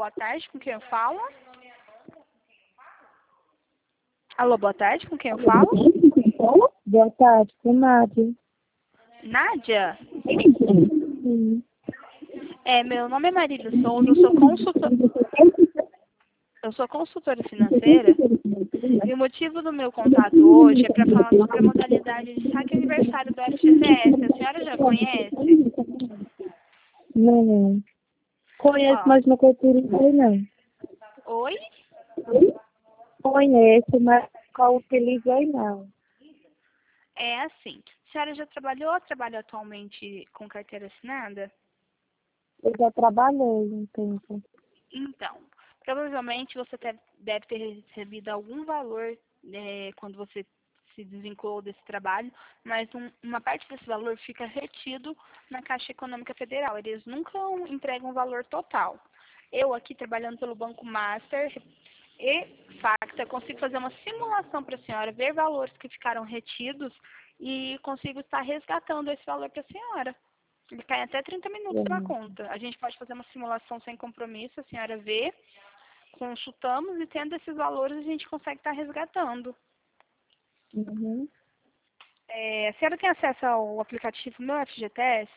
boa tarde, com quem eu falo? Alô, boa tarde, com quem eu falo? Boa tarde, com Nádia. Nádia? Sim. Meu nome é Marília Souza, eu sou consultora financeira e o motivo do meu contato hoje é para falar sobre a modalidade de saque aniversário do FGTS. A senhora já conhece? Não. Conheço, Ó, mas nunca utilizei, não. oi? Conheço, mas nunca utilizei, não. É assim, a senhora já trabalha atualmente com carteira assinada? Eu já trabalhei um tempo. Então, provavelmente você deve ter recebido algum valor quando você se desvinculou desse trabalho, mas uma parte desse valor fica retido na Caixa Econômica Federal. Eles nunca entregam o valor total. Eu aqui trabalhando pelo Banco Master e Facta, consigo fazer uma simulação para a senhora, ver valores que ficaram retidos e consigo estar resgatando esse valor para a senhora. Ele cai até 30 minutos na conta. A gente pode fazer uma simulação sem compromisso, a senhora vê, consultamos e tendo esses valores a gente consegue estar resgatando. Uhum. A senhora tem acesso ao aplicativo Meu FGTS?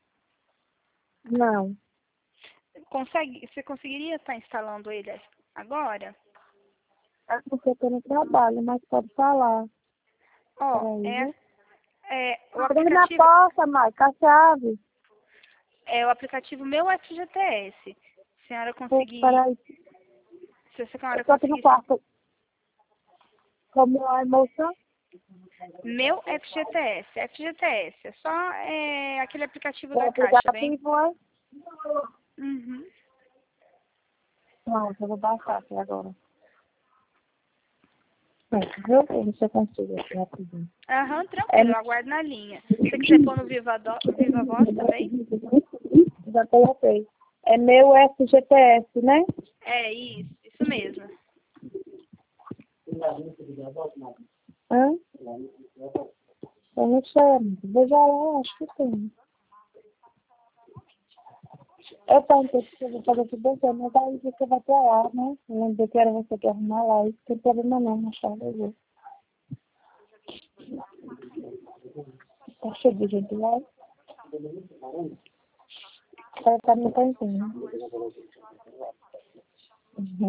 Não. Você conseguiria estar instalando ele agora? É porque eu tô no trabalho, mas pode falar. Ó, Peraí, viu? o Abre na aplicativo porta, Mãe, com a chave. é o aplicativo Meu FGTS. Se a senhora conseguir, Peraí, se a senhora eu tô aqui no conseguir, quarto. Como é a moça? Meu FGTS, FGTS, é só aquele aplicativo O da Caixa, bem? aplicativo é? Uhum. Não, eu vou baixar aqui agora. Viu? Deixa eu conseguir aqui rapidinho. Aham, É, tranquilo, eu aguardo na linha. Se você quiser pôr no Viva Voz também? já coloquei. É meu FGTS, né? É, isso mesmo. Hã? Eu não sei, amiga. Veja lá, acho que tem. Eu perguntei se eu vou fazer tudo bem, mas aí você vai pra lá, né? Eu lembrei que era você que ia arrumar lá. Isso não tem problema não, mas tá, eu vou. Tá cheio de gente lá. Vai estar no cantinho. Uhum.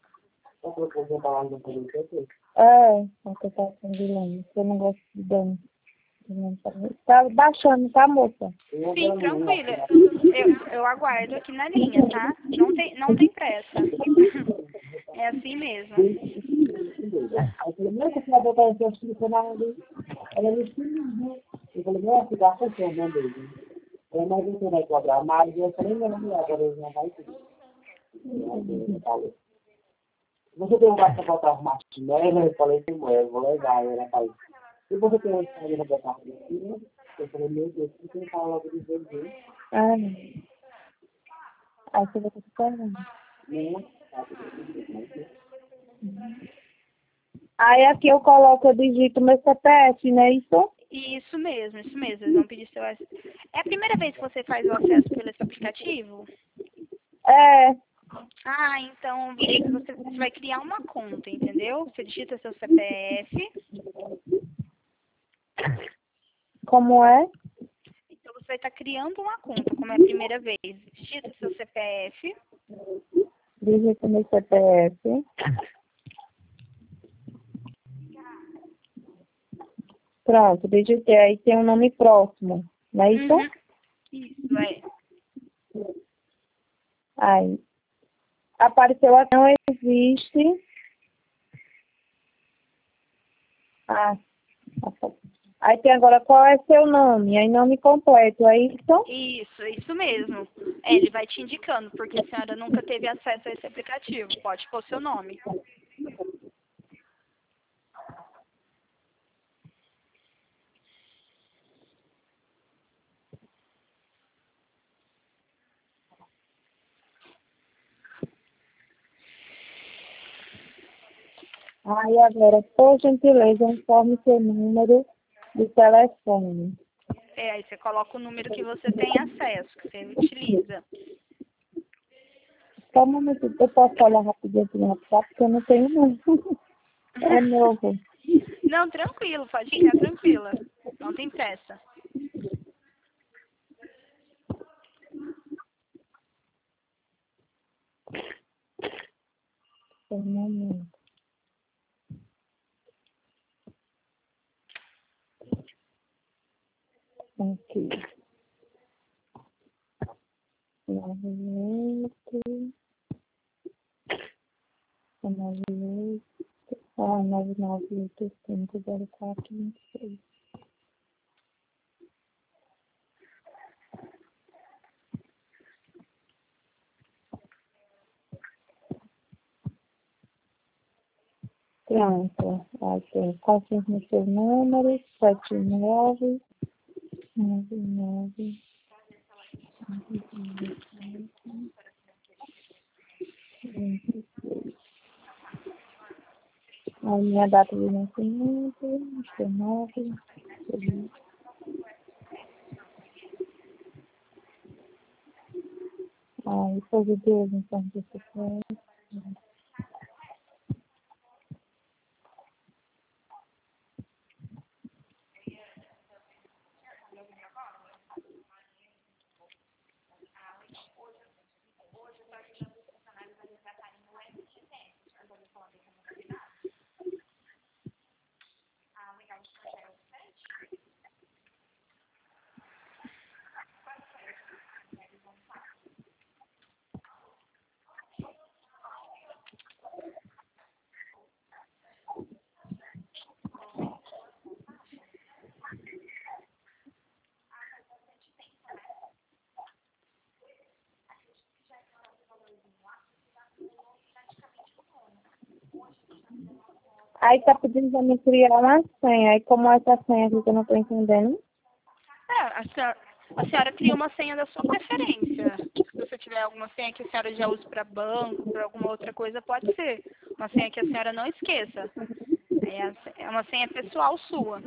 Você tá com vilão. Eu não gosto de dano. Tá baixando, tá, moça? Sim, tranquilo. Eu aguardo aqui na linha, tá? Não tem pressa. É assim mesmo. A primeira que você vai botar esse funcionário ali, ela me ensinou. Eu falei, não, ficar funcionando ele. Eu não vou ter que cobrar mais, eu falei, não, agora ele não vai ter. Você tem um gasto para botar uma chinela? Eu falei, tem eu vou levar. Ela falou, e você tem uma história para botar uma. Eu falei, meu Deus, por que você fala logo de vender? Ah, não. Aí você vai ter que pagar. Não, aí aqui eu coloco, eu digito meu CPF, né? Isso? Isso mesmo, isso mesmo. Eles vão pedir seu acesso. É a primeira vez que você faz o acesso pelo esse aplicativo? É. Ah, então você vai criar uma conta, entendeu? Você digita seu CPF. Como é? Então você vai estar criando uma conta, como é a primeira vez. Digita seu CPF. Digito meu CPF. Pronto, digitei. Aí tem um nome próximo, não é isso? Uhum. Isso, é. Aí. Apareceu aqui, não existe. Ah, aí tem agora qual é seu nome? Aí nome completo, é isso? Isso mesmo. Ele vai te indicando, porque a senhora nunca teve acesso a esse aplicativo. Pode pôr seu nome. Aí agora, por gentileza, informe seu número de telefone. Aí você coloca o número que você tem acesso, que você utiliza. Só um momento, eu posso olhar rapidinho aqui no WhatsApp, porque eu não tenho não. É novo. Não, tranquilo, pode ficar tranquila. Não tem pressa. Só um momento. Aqui. 98. 98. 99850426. Pronto. Aqui. Confirme seu número. 79. 99. A minha data de nascimento. 19. Depois de Deus, então, que você quer. Aí tá pedindo pra mim criar uma senha. Aí como é essa senha aqui que eu não tô entendendo? A senhora cria uma senha da sua preferência. Se você tiver alguma senha que a senhora já use para banco, para alguma outra coisa, pode ser. Uma senha que a senhora não esqueça. É uma senha pessoal sua.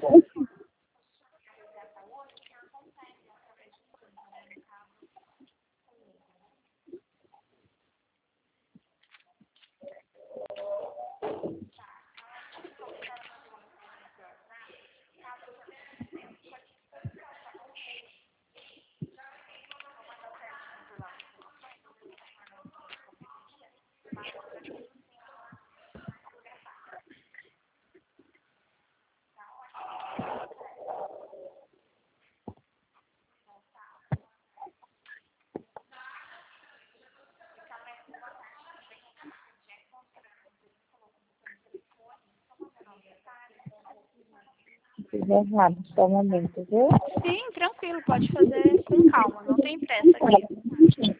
Fiz errado, só um momento, viu? Sim, tranquilo, pode fazer com calma, não tem pressa aqui.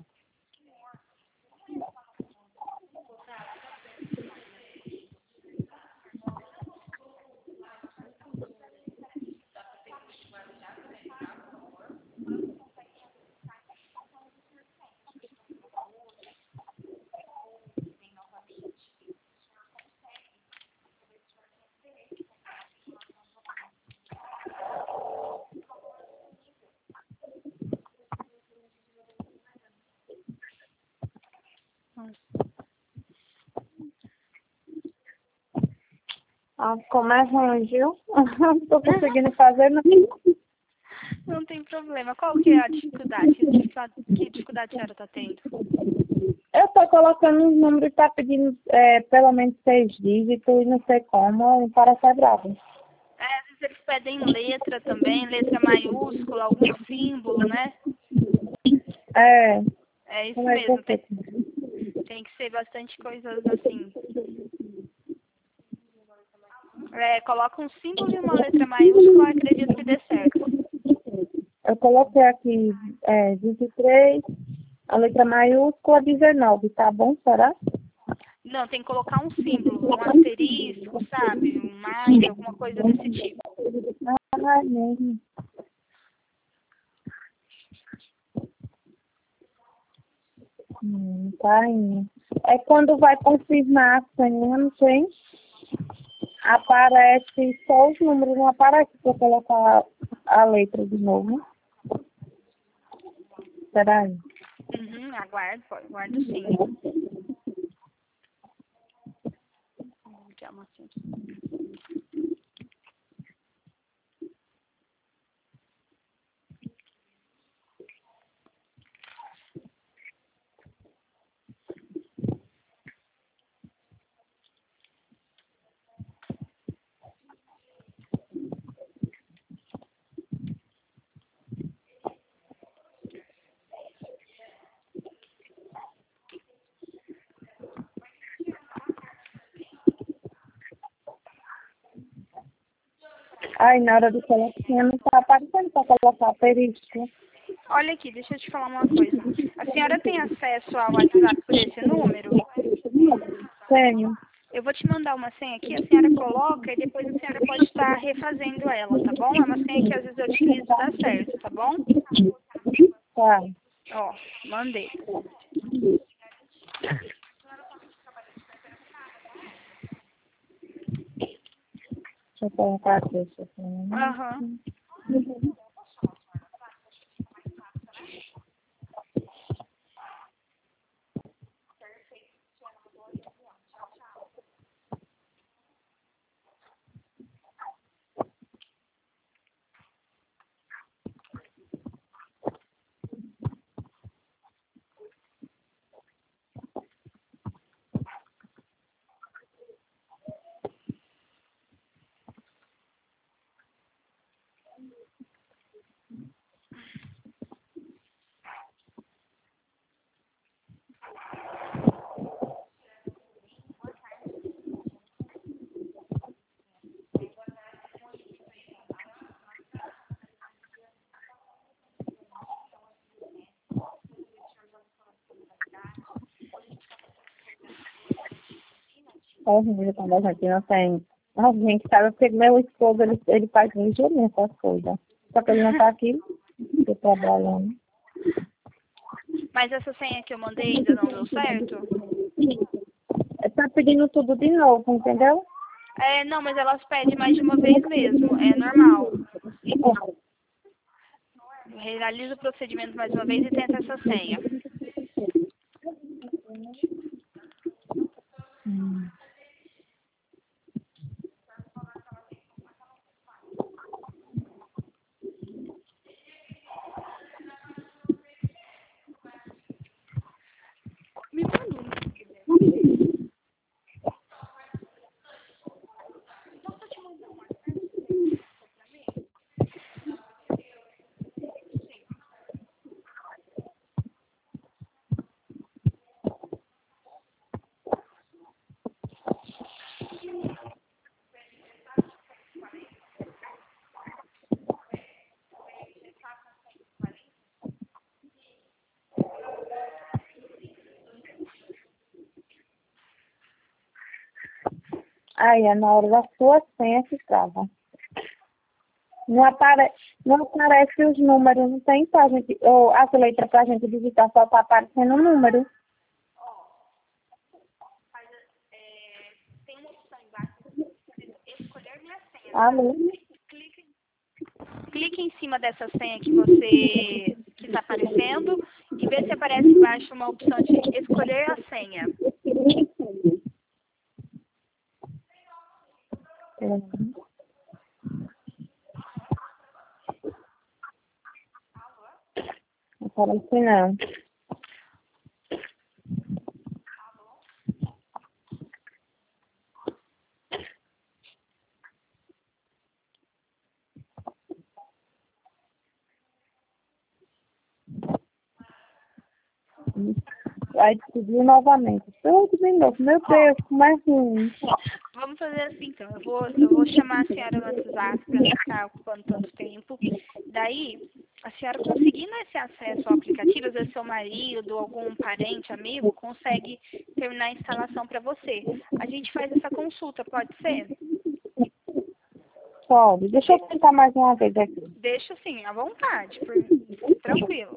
Como é ruim, viu? Não tô conseguindo fazer, não. Não tem problema. Qual que é a dificuldade? Que dificuldade a senhora está tendo? Eu tô colocando um número que tá pedindo pelo menos 6 dígitos e não sei como, para ser bravo. Às vezes eles pedem letra também, letra maiúscula, algum símbolo, né? É isso mesmo. Tem que ser bastante coisas assim. Coloca um símbolo e uma letra maiúscula, acredito que dê certo. Eu coloquei aqui 23, a letra maiúscula 19, tá bom, será? Não, tem que colocar um símbolo, um asterisco, sabe? Um mais, alguma coisa desse tipo. Ah, mesmo. Tá indo. É quando vai confirmar a senha, não tem? Aparece só os números, não aparece para colocar a letra de novo. Espera aí. Aguardo sim. Vou tirar uma assim. Ai, na hora do colocar, não tá aparecendo para colocar asterisco. Olha aqui, deixa eu te falar uma coisa. A senhora tem acesso ao WhatsApp por esse número? Tenho. Eu vou te mandar uma senha aqui, a senhora coloca e depois a senhora pode estar refazendo ela, tá bom? É uma senha que às vezes eu utilizo e dá certo, tá bom? Tá. Ó, mandei. Deixa eu colocar aqui. Deixa eu colocar. Aham. Horrível quando a gente não tem alguém que sabe, porque meu esposo, ele faz ligeiramente essas coisas. Só que ele não tá aqui, tô trabalhando. Mas essa senha que eu mandei ainda não deu certo? Tá pedindo tudo de novo, entendeu? É, não, mas elas pedem mais de uma vez mesmo, é normal. Realiza o procedimento mais uma vez e tenta essa senha. Me manda. Aí é na hora da sua senha que trava. Não aparece os números, não tem pra gente, ou as letras pra gente digitar, só tá aparecendo o número. Tem uma opção embaixo, escolher minha senha. Alô? Clique em cima dessa senha que está aparecendo e vê se aparece embaixo uma opção de escolher a senha. Não aparece não. Aí pediu novamente. Tudo de novo. Meu Deus, como é ruim. Vamos fazer assim, então. Eu vou chamar a senhora no WhatsApp para não ficar ocupando tanto tempo. Daí, a senhora conseguindo esse acesso ao aplicativo, às vezes seu marido, algum parente, amigo, consegue terminar a instalação para você. A gente faz essa consulta, pode ser? Pode. Deixa eu tentar mais uma vez aqui. Deixa assim, à vontade, tranquilo.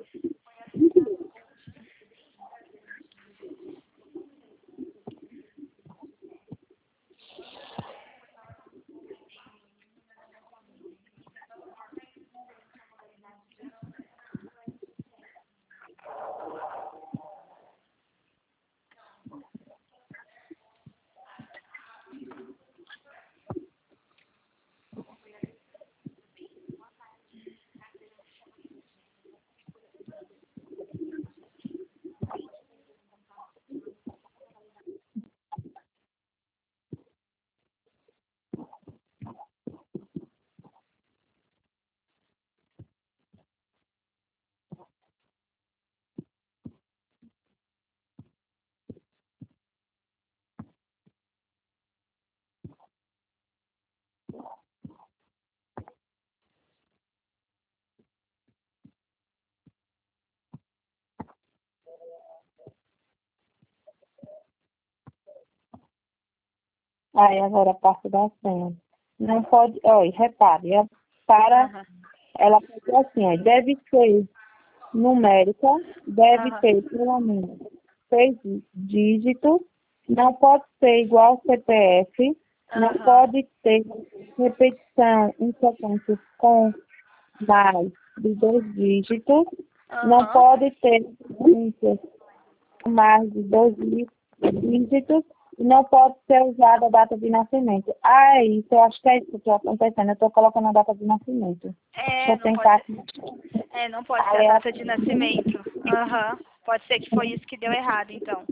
Aí agora a parte da senha. Não pode, olha, repare, para, Aham. ela pode ser assim, ó, deve ser numérica, deve Aham. ter pelo menos 6 dígitos, não pode ser igual ao CPF, não Aham. pode ter repetição em sequências com mais de 2 dígitos, não Aham. pode ter sequências com mais de 2 dígitos, e não pode ser usada a data de nascimento. Ah, é isso, eu acho que é isso que está acontecendo, eu estou colocando a data de nascimento. Deixa eu Não tentar pode. aqui. Não pode ser a Aí, data de nascimento. Aham. Pode ser que foi isso que deu errado, então.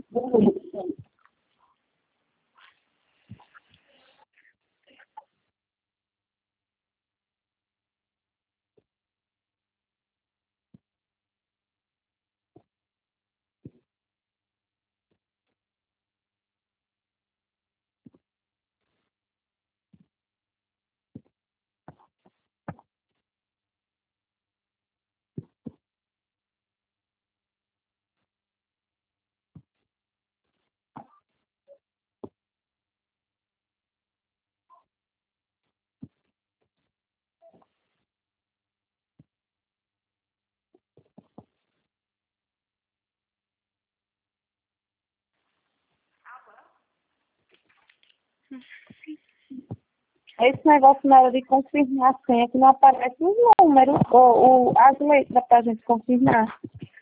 esse negócio na hora de confirmar a senha que não aparece os números, ou as letras para a gente confirmar.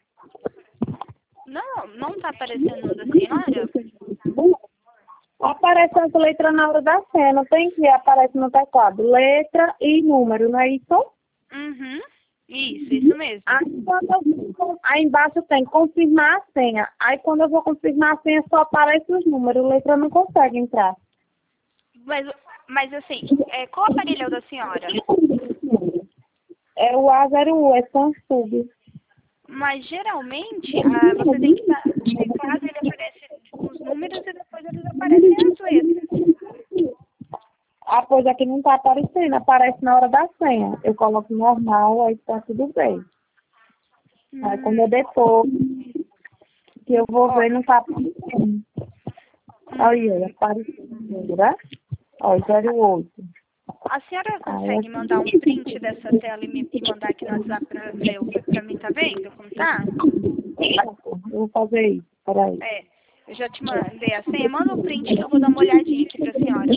Não tá aparecendo no da senhora? Aparece as letras na hora da senha, não tem que aparece no teclado. Letra e número, não é isso? Uhum. Isso mesmo. Aí embaixo tem confirmar a senha. Aí quando eu vou confirmar a senha só aparece os números, letra não consegue entrar. Mas assim, qual aparelho é o da senhora? É o A01, é Samsung. Mas geralmente você tem que estar. No teclado ele aparece os números e depois eles aparecem as letras. Ah, pois aqui não tá aparecendo, aparece na hora da senha. Eu coloco normal, aí tá tudo bem. Aí quando eu depois que eu vou Ó, ver, não tá aparecendo. Aí, apareceu, né? Ó, 08. a senhora Aí consegue mandar um print dessa tela e mandar aqui no WhatsApp pra mim, tá vendo como tá? eu vou fazer isso, peraí. Eu já te mandei a senha. Manda o print que eu vou dar uma olhadinha aqui pra senhora.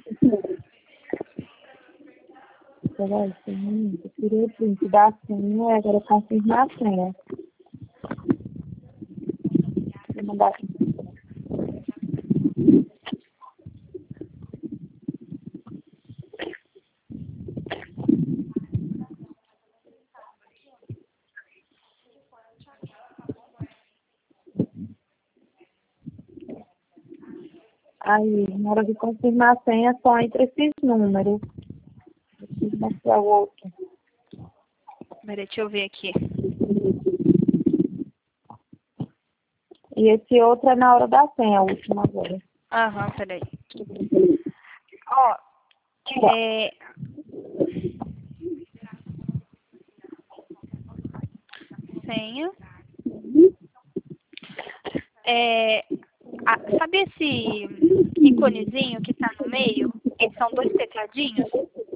Peraí, eu tirei o print da senha, agora confirmar a senha. Vou mandar aqui. Aí, na hora de confirmar a senha, só entre esses números. Deixa eu mostrar o outro. Peraí, deixa eu ver aqui. E esse outro é na hora da senha, a última agora. Aham, peraí. Ó, senha. Sabe esse íconezinho que tá no meio? Eles são dois tecladinhos?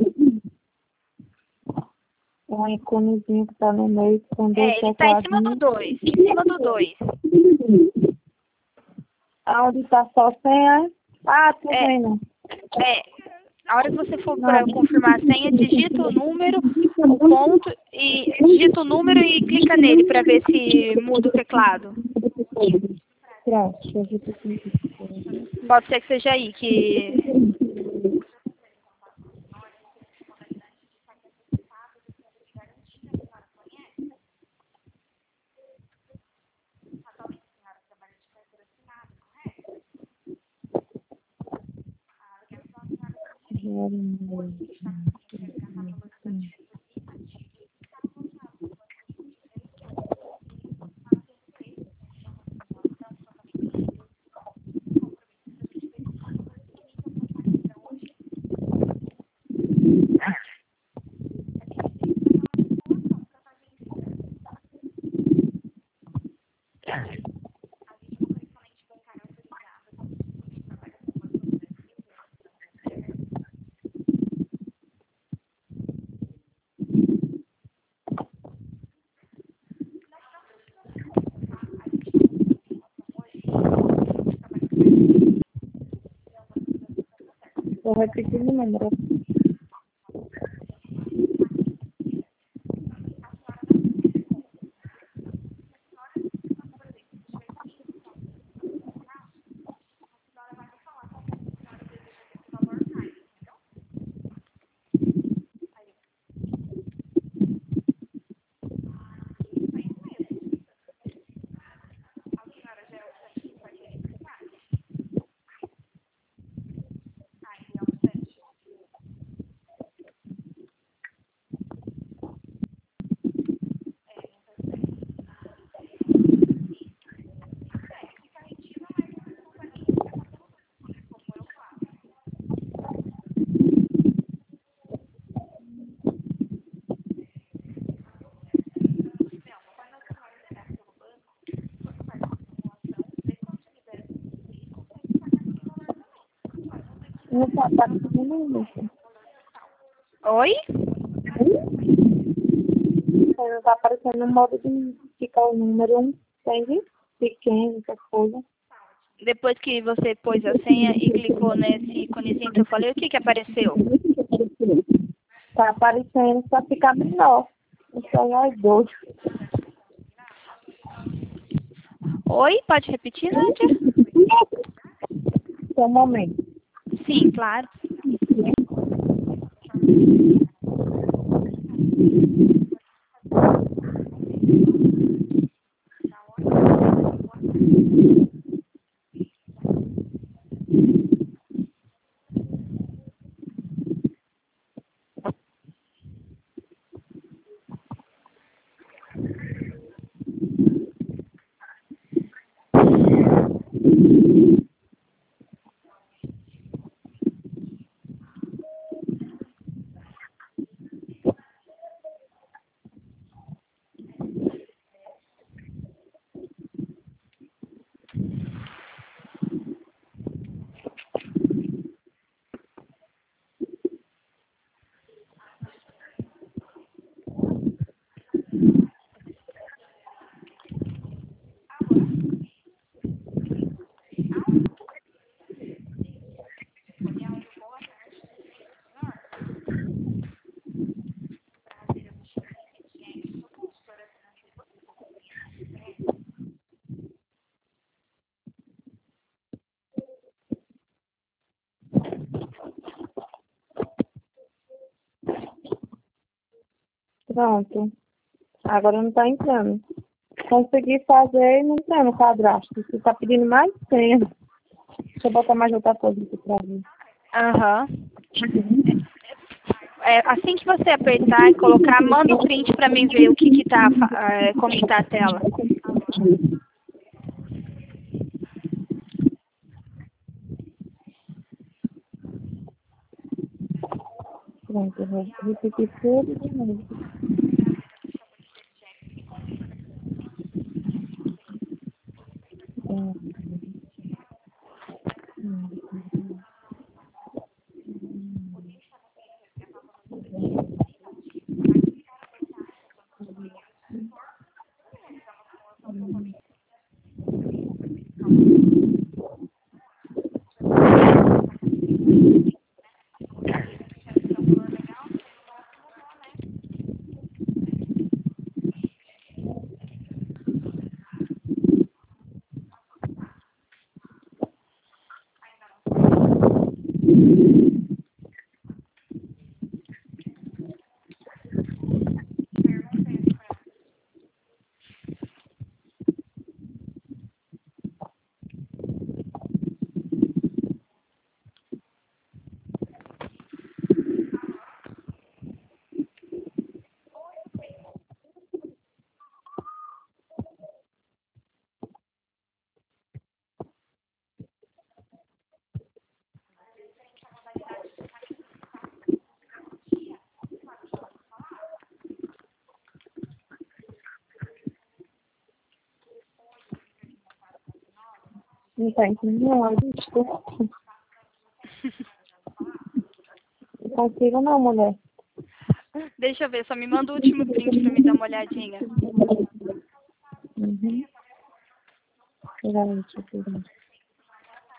Um iconezinho que tá no meio com dois Ele tá em cima do tecladinhos. 2. Em cima do 2. Aonde tá só senha? Ah, tô É, vendo. a hora que você for Não. para confirmar a senha, digita o número, o ponto, e digita o número e clica nele para ver se muda o teclado. Pronto, deixa eu ver aqui. Pode ser que seja aí que. Estou repetindo o número. Não está aparecendo número. Oi? Não está aparecendo no modo de ficar o número, entende? Pequeno, essas coisas. Depois que você pôs a senha e clicou nesse íconezinho que eu falei, o que que apareceu? Está aparecendo para ficar menor. Então é doido. Oi? Pode repetir, Nádia? Só um momento. Sim, claro. Pronto. Agora não está entrando. Consegui fazer e não entrou no cadastro. Você está pedindo mais senha. Deixa eu botar mais outra coisa aqui para ver. Aham. Assim que você apertar e colocar, manda um print para mim ver o que tá, como está a tela. Pronto, eu vou repetir tudo de novo. Não está entendendo? Desculpa. Não consigo não, mulher. Deixa eu ver, só me manda o último print para me dar uma olhadinha. Uhum. Peraí, deixa eu pegar.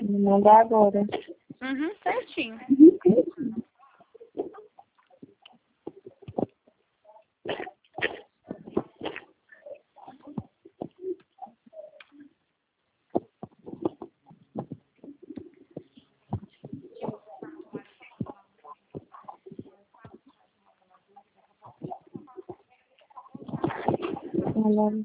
Manda agora. Uhum, certinho. Manda.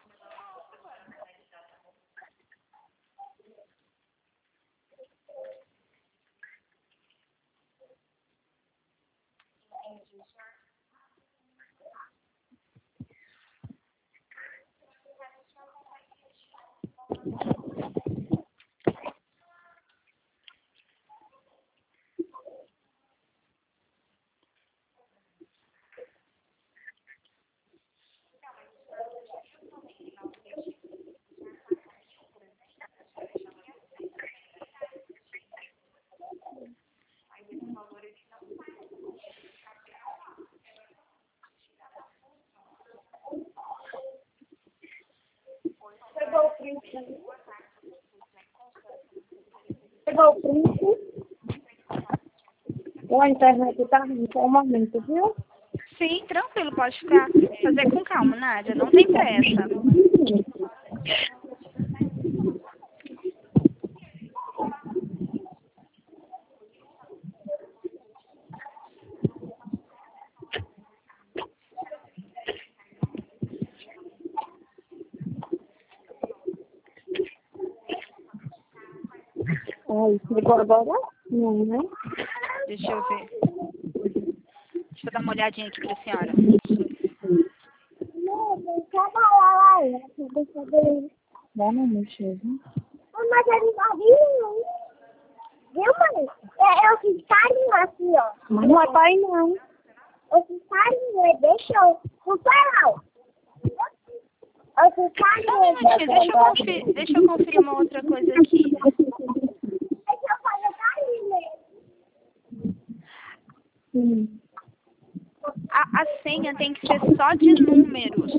Pegou o print. A internet tá ruim, só um momento, viu? Sim, tranquilo, pode ficar. Fazer com calma, Nádia, não tem pressa. Aí, pegou agora? Não, né? Deixa eu ver. Deixa eu dar uma olhadinha aqui pra senhora. Não, vem trabalhar lá. Deixa eu ver. Dá não mexer, viu? Mas ele não viu, viu, mãe? Eu fiz carinho assim, ó. Mas não é pai, não. Eu fiz carinho, deixou. Não foi não. Eu fiz Só um minutinho, deixa eu conferir uma outra coisa aqui. Deixa eu fazer carinho. Sim. A senha tem que ser só de números.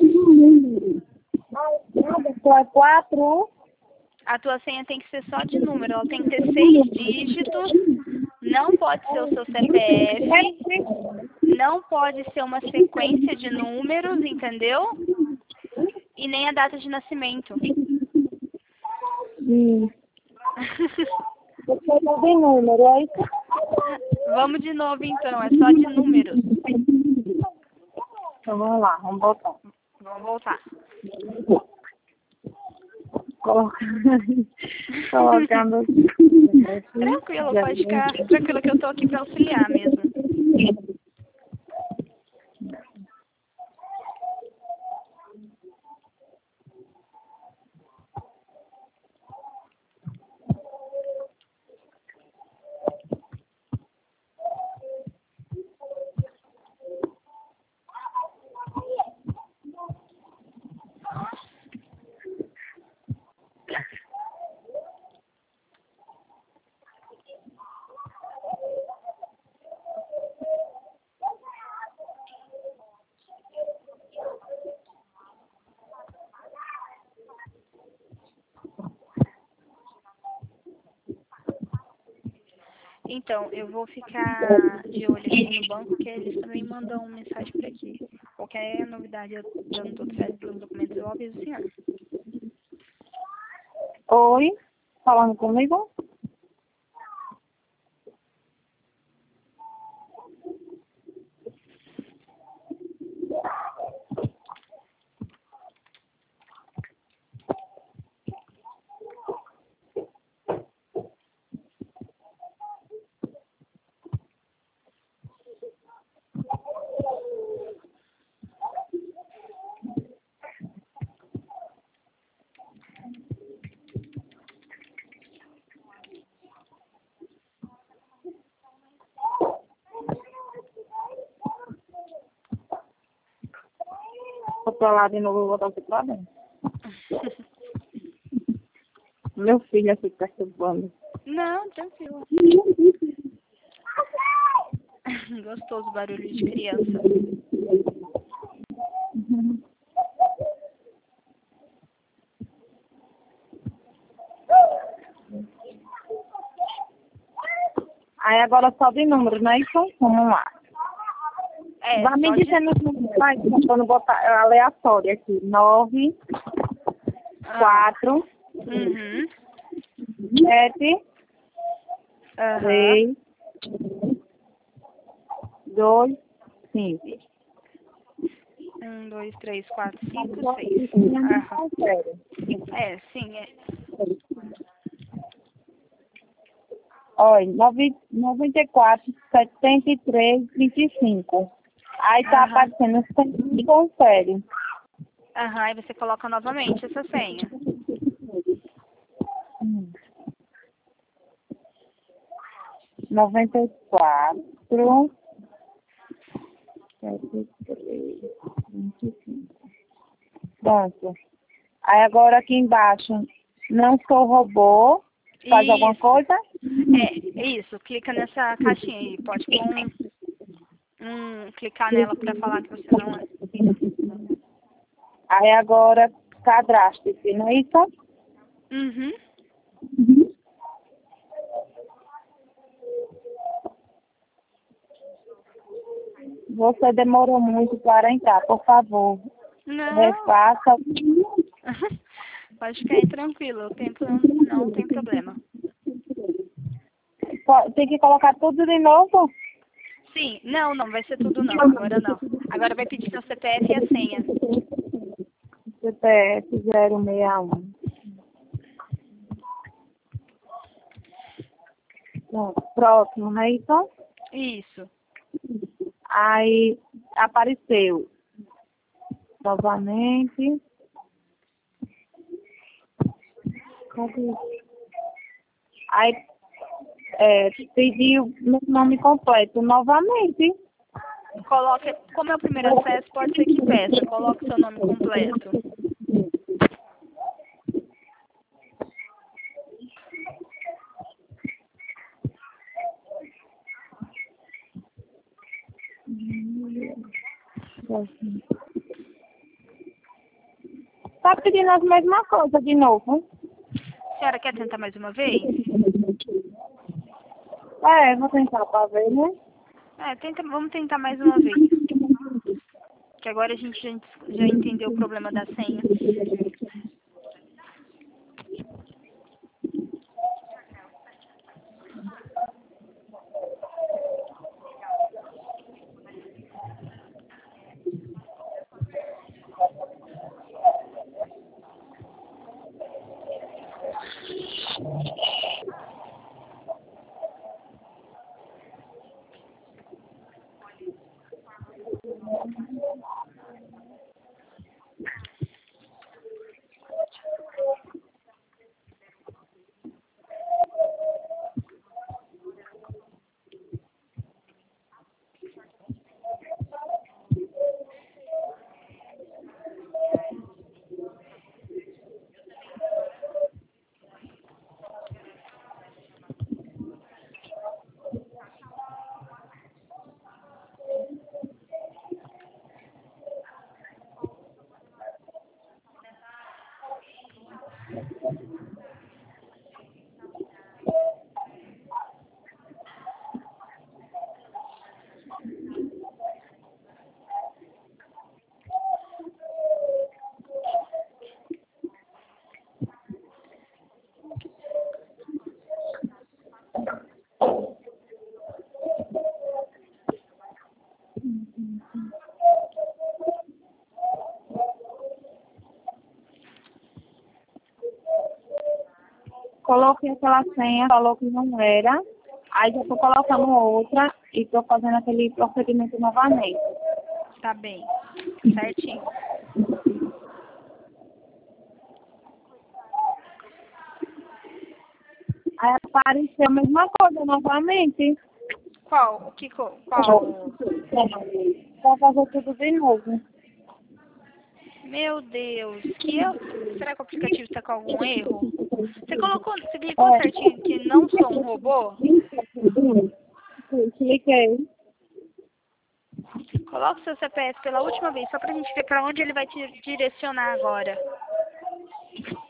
Foi 4. A tua senha tem que ser só de número. Ela tem que ter 6 dígitos. Não pode ser o seu CPF. Não pode ser uma sequência de números, entendeu? E nem a data de nascimento. Você não tem número, é isso? Vamos de novo então, é só de números. Então vamos lá, vamos voltar. Vamos voltar. Colocando aqui. Tranquilo, pode ficar tranquilo que eu tô aqui pra auxiliar mesmo. Então, eu vou ficar de olho aqui no banco, porque eles também mandam mensagem por aqui. Qualquer novidade, eu dando tudo certo pelos documentos, eu aviso o senhor. Oi, falando comigo? Vou pra lá de novo, vou botar você pra dentro. Meu filho aqui perturbando. Não, tranquilo. Gostoso barulho de criança. agora só de número, não é isso? Vamos lá. Vai me só dizendo os números, vai, quando botar aleatório aqui. 9, 4, 7, 3, 2, 5. 1, 2, 3, 4, 5, 6. Sim, é. Olha, 94, 73, 25. Aí tá aparecendo, você confere. Aí você coloca novamente essa senha. 94, 73, 25. Pronto. Aí agora aqui embaixo, não sou robô. Faz alguma coisa? Isso. Clica nessa caixinha aí. Pode pôr clicar nela para falar que você não é. Aí agora cadastre-se, não é isso? Você demorou muito para entrar, por favor. Não. Refaça. Pode ficar aí tranquilo. O tempo não tem problema. Tem que colocar tudo de novo? Sim. Não, vai ser tudo não. Agora não. Agora vai pedir seu CPF e a senha. CPF 061. Próximo, não é isso? Isso. Aí apareceu novamente. Aí pediu meu nome completo novamente. Coloque, como é o primeiro acesso, pode ser que peça. Coloque seu nome completo. Tá pedindo as mesmas coisas de novo? A senhora quer tentar mais uma vez? Vou tentar para ver, né? Vamos tentar mais uma vez. Que agora a gente já entendeu o problema da senha. Coloquei aquela senha, falou que não era. Aí já tô colocando outra e tô fazendo aquele procedimento novamente. Tá bem. Certinho. Aí apareceu a mesma coisa novamente. Qual? Qual? Vou fazer tudo de novo. Meu Deus. Será que o aplicativo está com algum erro? Você clicou certinho que não sou um robô? Cliquei. Coloca o seu CPF pela última vez, só pra gente ver pra onde ele vai te direcionar agora.